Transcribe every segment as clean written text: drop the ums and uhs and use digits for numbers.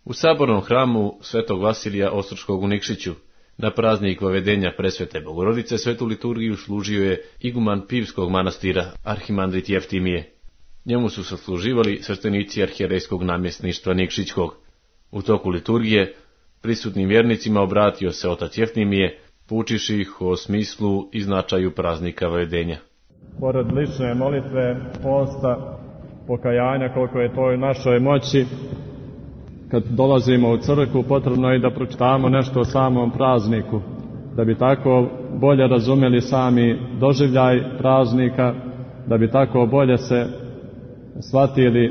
U sabornom hramu Svetog Vasilija Ostroškog u Nikšiću na praznik Vavedenja Presvete Bogorodice svetu liturgiju služio je iguman Pivskog manastira arhimandrit Jeftimije. Njemu su sasluživali sveštenici arhijerejskog namjesništva Nikšićkog. U toku liturgije prisutnim vjernicima obratio se otac Jeftimije, poučiši ih o smislu i značaju praznika Vavedenja. Pored lične molitve, posta, pokajanja koliko je to u našoj moći, kad dolazimo u crkvu potrebno je da pročitamo nešto o samom prazniku, da bi tako bolje razumjeli sami doživljaj praznika, da bi tako bolje se shvatili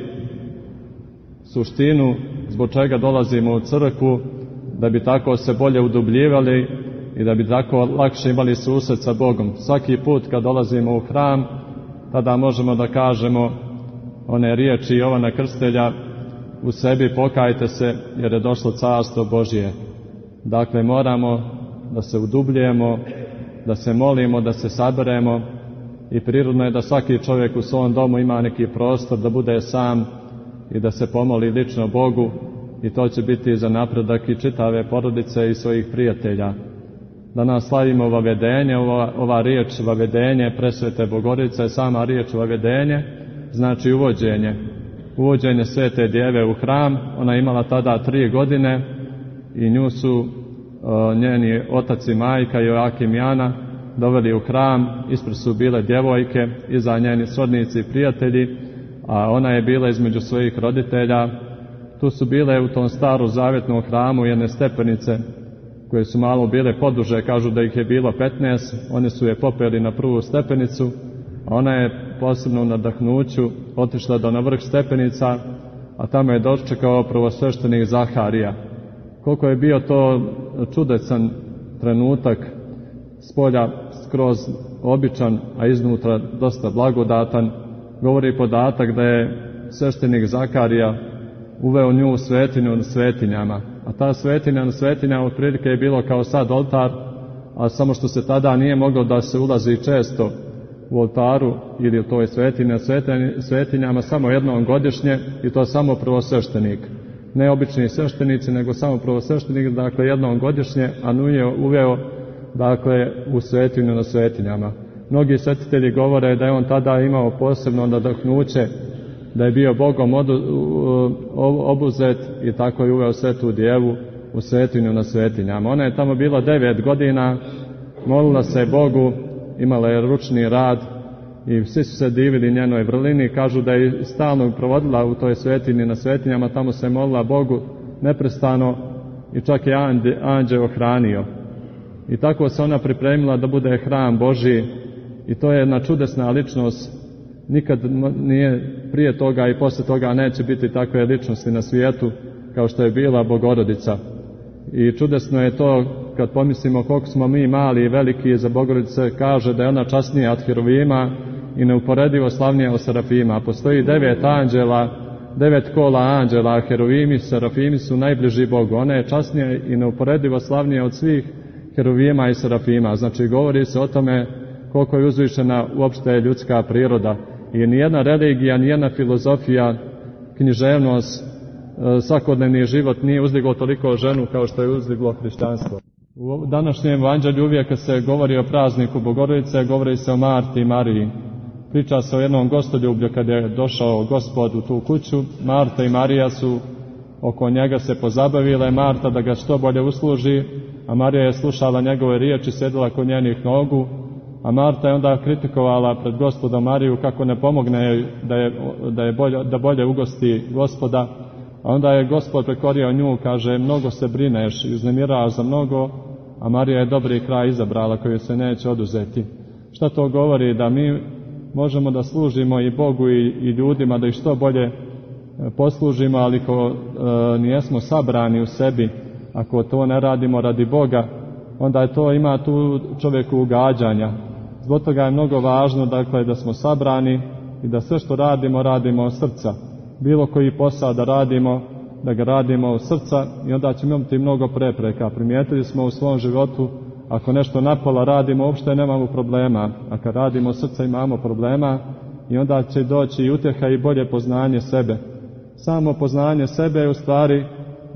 suštinu zbog čega dolazimo u crkvu, da bi tako se bolje udubljivali i da bi tako lakše imali susret sa Bogom. Svaki put kad dolazimo u hram, tada možemo da kažemo one riječi Jovana Krstelja: u sebi pokajte se jer je došlo carstvo Božje. Dakle, moramo da se udubljujemo, da se molimo, da se saberemo i prirodno je da svaki čovjek u svom domu ima neki prostor da bude sam i da se pomoli lično Bogu, i to će biti za napredak i čitave porodice i svojih prijatelja. Danas slavimo Vavedenje. Ova riječ Vavedenje Presvete Bogorodice je sama riječ Vavedenje, znači uvođenje Svete Djeve u hram. Ona je imala tada 3 godine i nju su njeni otac i majka Joakim i Ana doveli u hram. Ispred su bile djevojke, iza njeni srodnici i prijatelji, a ona je bila između svojih roditelja. Tu su bile u tom starom zavjetnom hramu jedne stepenice koje su malo bile poduže, kažu da ih je bilo 15, oni su je popeli na prvu stepenicu, a ona je posebno nadahnuću otišla do na vrh stepenica, a tamo je dočekao prvosveštenik Zaharija. Koliko je bio to čudesan trenutak, spolja skroz običan, a iznutra dosta blagodatan, govori podatak da je sveštenik Zaharija uveo nju u svetinju na svetinjama. A ta svetinja na svetinjama otprilike je bilo kao sad oltar, a samo što se tada nije moglo da se ulazi često u oltaru ili u toj svetinji na svetinjama, samo jednom godišnje, i to samo prvosveštenik. Ne obični sveštenici, nego samo prvosveštenik, dakle jednom godišnje, a nju je uveo dakle u svetinju na svetinjama. Mnogi svetitelji govore da je on tada imao posebno nadahnuće, da je bio Bogom obuzet i tako je uveo Svetu Djevu u svetinju na svetinjama. Ona je tamo bila 9 godina, molila se Bogu, imala je ručni rad i svi su se divili njenoj vrlini. Kažu da je stalno provodila u toj svetinji na svetinjama, tamo se molila Bogu neprestano i čak je anđeo ohranio. I tako se ona pripremila da bude hram Božji, i to je jedna čudesna ličnost. Nikad nije prije toga i poslije toga neće biti takve ličnosti na svijetu kao što je bila Bogorodica. I čudesno je to kad pomislimo koliko smo mi mali i veliki. Za Bogorodice kaže da je ona časnija od Heruvima i neuporedivo slavnija od Serafima. Postoji 9 anđela, 9 kola anđela, a Heruvimi i Serafimi su najbliži Bogu. Ona je časnija i neuporedivo slavnija od svih Heruvima i Serafima. Znači govori se o tome koliko je uzvišena uopšte ljudska priroda. I nijedna religija, nijedna filozofija, književnost, svakodnevni život nije uzdiglo toliko ženu kao što je uzdiglo hrišćanstvo. U današnjem evanđelju uvijek kad se govori o prazniku Bogorodice, govori se o Marti i Mariji. Priča se o jednom gostoljublju kad je došao Gospod u tu kuću. Marta i Marija su oko njega se pozabavile, Marta da ga što bolje usluži, a Marija je slušala njegove riječi, sjedila kod njenih nogu. A Marta je onda kritikovala pred Gospodom Mariju kako ne pomogne da bolje ugosti Gospoda. A onda je Gospod prekorio nju, kaže: mnogo se brineš i uznemiravaš za mnogo, a Marija je dobri kraj izabrala koji se neće oduzeti. Šta to govori? Da mi možemo da služimo i Bogu i ljudima, da ih što bolje poslužimo, ali ako nijesmo sabrani u sebi, ako to ne radimo radi Boga, onda je to ima tu čovjeku ugađanja. Zbog toga je mnogo važno, dakle, da smo sabrani i da sve što radimo, radimo od srca. Bilo koji posao da radimo, da ga radimo od srca, i onda ćemo imati mnogo prepreka. Primijetili smo u svom životu, ako nešto napola radimo, uopšte nemamo problema. A kad radimo od srca imamo problema, i onda će doći i utjeha i bolje poznanje sebe. Samo poznanje sebe je u stvari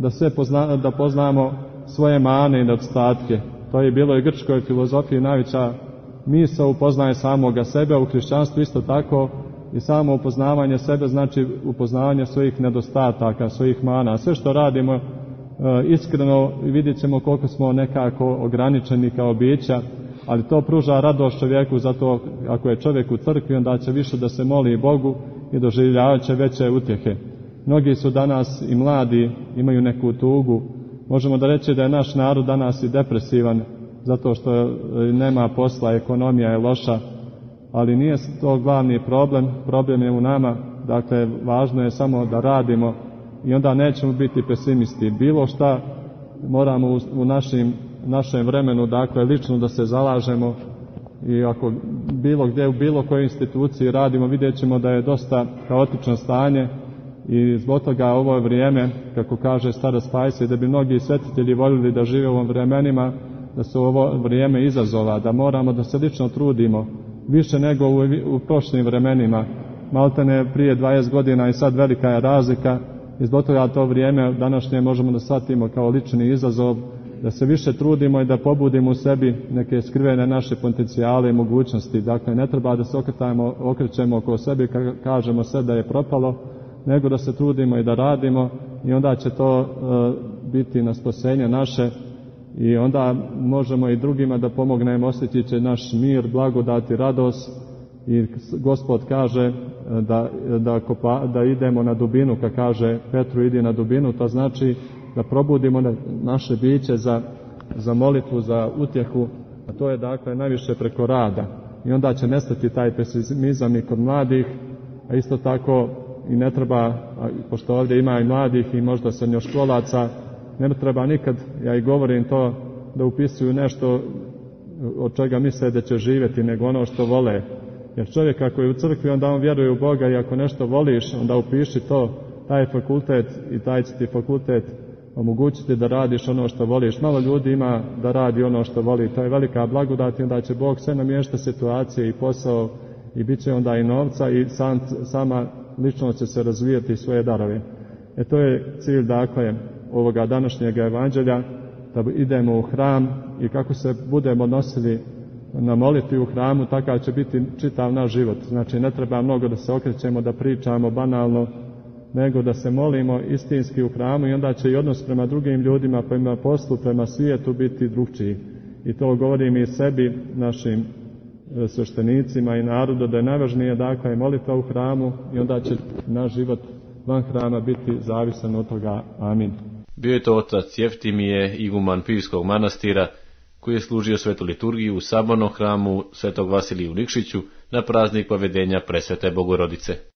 da poznamo svoje mane i nedostatke. To je bilo i grčkoj filozofiji najveća misao upoznaje samoga sebe, a u hrišćanstvu isto tako i samo upoznavanje sebe znači upoznavanje svojih nedostataka, svojih mana. Sve što radimo iskreno vidjet ćemo koliko smo nekako ograničeni kao bića, ali to pruža radost čovjeku, zato ako je čovjek u crkvi onda će više da se moli Bogu i doživljavat će veće utjehe. Mnogi su danas i mladi, imaju neku tugu. Možemo da reći da je naš narod danas i depresivan, zato što nema posla, ekonomija je loša, ali nije to glavni problem, problem je u nama. Dakle, važno je samo da radimo i onda nećemo biti pesimisti. Bilo šta moramo u našem vremenu, dakle, lično da se zalažemo i ako bilo gdje u bilo kojoj instituciji radimo, vidjet ćemo da je dosta kaotično stanje i zbog toga ovo vrijeme, kako kaže stara Spajsa, da bi mnogi svetitelji voljeli da žive u ovim vremenima, da su ovo vrijeme izazova, da moramo da se lično trudimo, više nego u prošlim vremenima. Maltene prije 20 godina i sad velika je razlika i zbog toga to vrijeme današnje možemo da shvatimo kao lični izazov, da se više trudimo i da pobudimo u sebi neke skrivene naše potencijale i mogućnosti. Dakle, ne treba da se okrećemo oko sebe i kažemo sve da je propalo, nego da se trudimo i da radimo i onda će to biti na spasenje naše i onda možemo i drugima da pomognemo, osjetit će naš mir, blagodat i radost i Gospod kaže da idemo na dubinu, kad kaže Petru idi na dubinu, to znači da probudimo naše biće za molitvu, za utjehu, a to je dakle najviše preko rada i onda će nestati taj pesimizam i kod mladih, a isto tako i ne treba, pošto ovdje ima i mladih i možda srednjoškolaca, ne treba nikad, ja i govorim to, da upisuju nešto od čega misle da će živjeti, nego ono što vole. Jer čovjek ako je u crkvi, onda on vjeruje u Boga i ako nešto voliš, onda upiši to, taj fakultet i taj će ti fakultet omogućiti da radiš ono što voliš. Malo ljudi ima da radi ono što voli, to je velika blagodat i onda će Bog sve namješta situacije i posao i bit će onda i novca i sama ličnost će se razvijati svoje darove. To je cilj dakle ovoga današnjeg evanđelja, da idemo u hram i kako se budemo nosili na molitvi u hramu, takav će biti čitav naš život. Znači ne treba mnogo da se okrećemo, da pričamo banalno, nego da se molimo istinski u hramu i onda će i odnos prema drugim ljudima, prema poslu, prema svijetu biti drugčiji. I to govorim i sebi, našim sveštenicima i narodu, da je najvažnije dakle molitva u hramu i onda će naš život van hrama biti zavisan od toga. Amin. Bio je to otac Jeftimije, iguman Pivskog manastira, koji je služio svetu liturgiju u sabornom hramu Svetog Vasilija u Nikšiću na praznik Povedenja Presvete Bogorodice.